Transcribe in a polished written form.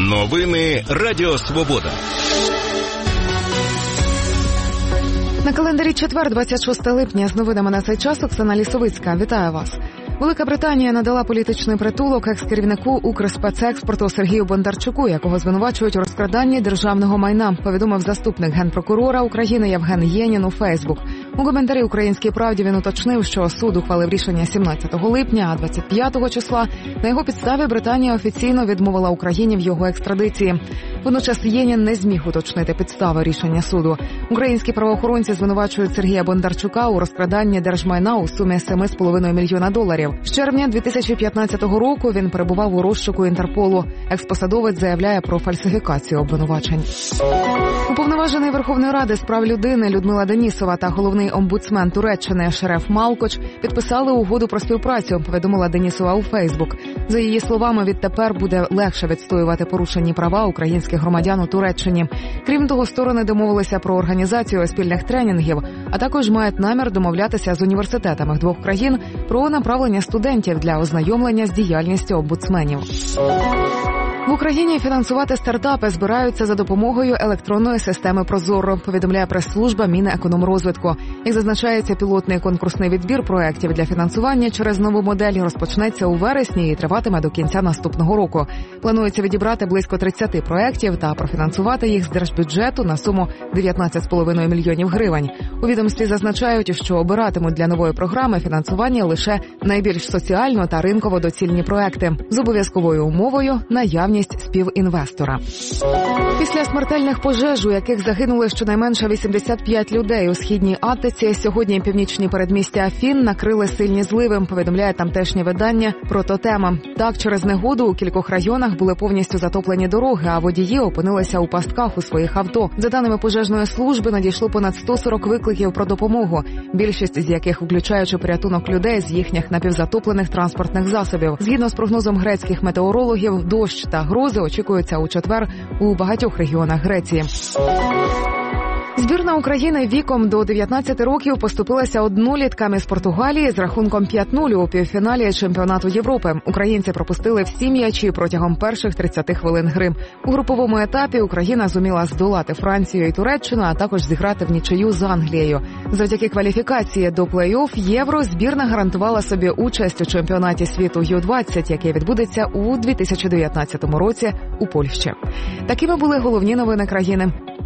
Новини Радіо Свобода. На календарі четвер, 26 липня. З новинами на цей час Оксана Лісовицька. Вітаю вас. Велика Британія надала політичний притулок екс-керівнику Укрспецекспорту Сергію Бондарчуку, якого звинувачують у розкраданні державного майна, повідомив заступник генпрокурора України Євген Єнін у Фейсбук. У коментарі «Українській правді» він уточнив, що суд ухвалив рішення 17 липня, а 25 числа на його підставі Британія офіційно відмовила Україні в його екстрадиції. Водночас Єнін не зміг уточнити підстави рішення суду. Українські правоохоронці звинувачують Сергія Бондарчука у розкраданні держмайна у сумі $7,5 мільйона. З червня 2015 року він перебував у розшуку Інтерполу. Експосадовець заявляє про фальсифікацію обвинувачень. Уповноважений Верховної Ради з прав людини Людмила Денісова та головний омбудсмен Туреччини Шереф Малкоч підписали угоду про співпрацю, повідомила Денісова у Фейсбук. За її словами, відтепер буде легше відстоювати порушені права українських громадян у Туреччині. Крім того, сторони домовилися про організацію спільних тренінгів, а також мають намір домовлятися з університетами двох країн про направлення студентів для ознайомлення з діяльністю омбудсменів. В Україні фінансувати стартапи збираються за допомогою електронної системи «Прозоро», повідомляє прес-служба Мінекономрозвитку. Як зазначається, пілотний конкурсний відбір проєктів для фінансування через нову модель розпочнеться у вересні і триватиме до кінця наступного року. Планується відібрати близько 30 проєктів та профінансувати їх з держбюджету на суму $19,5 мільйонів. У відомстві зазначають, що обиратимуть для нової програми фінансування лише найбільш соціально та ринково доцільні проекти з обов'язковою умовою наявність співінвестора. Після смертельних пожеж, у яких загинули щонайменше 85 людей у східній Аттиці, сьогодні північні передмістя Афін накрили сильні зливи, повідомляє тамтешнє видання «Прототема». Так, через негоду у кількох районах були повністю затоплені дороги, а водії опинилися у пастках у своїх авто. За даними пожежної служби, надійшло понад 140 викликів про допомогу, більшість з яких включаючи порятунок людей з їхніх напівзатоплених транспортних засобів. Згідно з прогнозом грецьких метеорологів, дощ та грози очікуються у четвер у багатьох регіонах Греції. Збірна України віком до 19 років поступилася однолітками з Португалії з рахунком 5-0 у півфіналі чемпіонату Європи. Українці пропустили всі м'ячі протягом перших 30 хвилин гри. У груповому етапі Україна зуміла здолати Францію і Туреччину, а також зіграти в нічию з Англією. Завдяки кваліфікації до плей-офф Євро збірна гарантувала собі участь у чемпіонаті світу Ю-20, який відбудеться у 2019 році у Польщі. Такими були головні новини країни.